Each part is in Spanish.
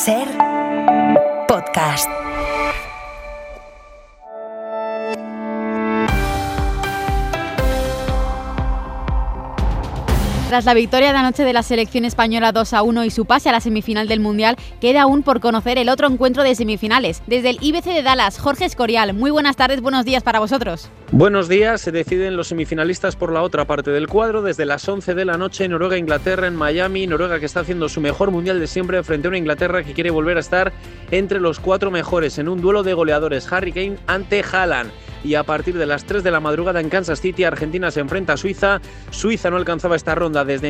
Ser podcast. Tras la victoria de anoche de la selección española 2-1 y su pase a la semifinal del Mundial, queda aún por conocer el otro encuentro de semifinales. Desde el IBC de Dallas, Jorge Escorial, muy buenas tardes, buenos días para vosotros. Buenos días, se deciden los semifinalistas por la otra parte del cuadro. Desde las 11 de la noche, Noruega-Inglaterra en Miami. Noruega que está haciendo su mejor Mundial de siempre frente a una Inglaterra que quiere volver a estar entre los 4 mejores en un duelo de goleadores. Harry Kane ante Haaland. Y a partir de las 3 de la madrugada en Kansas City, Argentina se enfrenta a Suiza. Suiza no alcanzaba esta ronda desde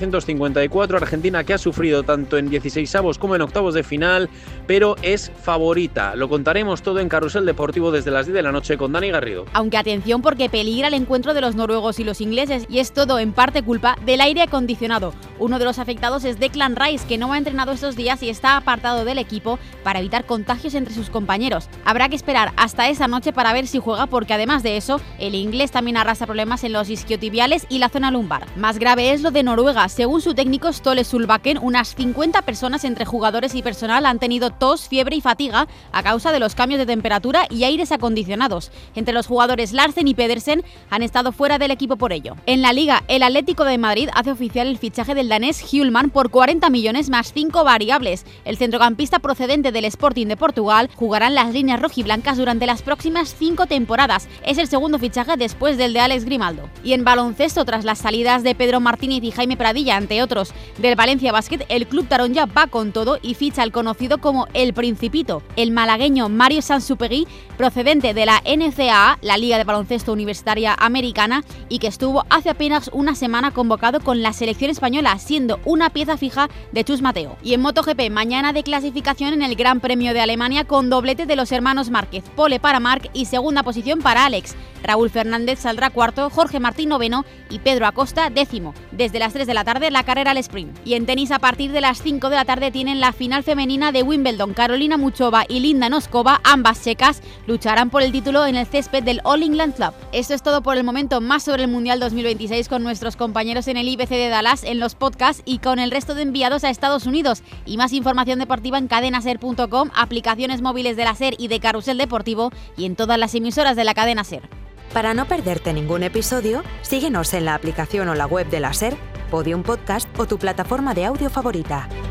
1954. Argentina que ha sufrido tanto en 16avos como en octavos de final, pero es favorita. Lo contaremos todo en Carrusel Deportivo desde las 10 de la noche con Dani Garrido. Aunque atención porque peligra el encuentro de los noruegos y los ingleses y es todo en parte culpa del aire acondicionado. Uno de los afectados es Declan Rice, que no ha entrenado estos días y está apartado del equipo para evitar contagios entre sus compañeros. Habrá que esperar hasta esa noche para ver si juega, porque además de eso, el inglés también arrastra problemas en los isquiotibiales y la zona lumbar. Más grave es lo de Noruega. Según su técnico Ståle Solbakken, unas 50 personas entre jugadores y personal han tenido tos, fiebre y fatiga a causa de los cambios de temperatura y aires acondicionados. Entre los jugadores Larsen y Pedersen han estado fuera del equipo por ello. En la Liga, el Atlético de Madrid hace oficial el fichaje del danés Hjulmand por 40 millones más 5 variables. El centrocampista procedente del Sporting de Portugal jugará en las líneas rojiblancas durante las próximas 5 temporadas. Es el segundo fichaje después del de Alex Grimaldo. Y en baloncesto, tras las salidas de Pedro Martínez y Jaime Pradilla, entre otros, del Valencia Basket, el club taronja va con todo y ficha al conocido como El Principito, el malagueño Mario Sansupegui, procedente de la NCAA, la Liga de Baloncesto Universitaria Americana, y que estuvo hace apenas una semana convocado con la selección española, siendo una pieza fija de Chus Mateo. Y en MotoGP, mañana de clasificación en el Gran Premio de Alemania con doblete de los hermanos Márquez, pole para Marc y segunda posición para Alex. Raúl Fernández saldrá cuarto, Jorge Martín noveno y Pedro Acosta décimo. Desde las 3 de la tarde la carrera al sprint. Y en tenis, a partir de las 5 de la tarde tienen la final femenina de Wimbledon. Carolina Muchova y Linda Noskova, ambas checas, lucharán por el título en el césped del All England Club. Esto es todo por el momento. Más sobre el Mundial 2026 con nuestros compañeros en el IBC de Dallas, en los podcasts y con el resto de enviados a Estados Unidos. Y más información deportiva en cadenaser.com, aplicaciones móviles de la SER y de Carrusel Deportivo y en todas las emisoras de la cadena SER. Para no perderte ningún episodio, síguenos en la aplicación o la web de la SER, Podium Podcast o tu plataforma de audio favorita.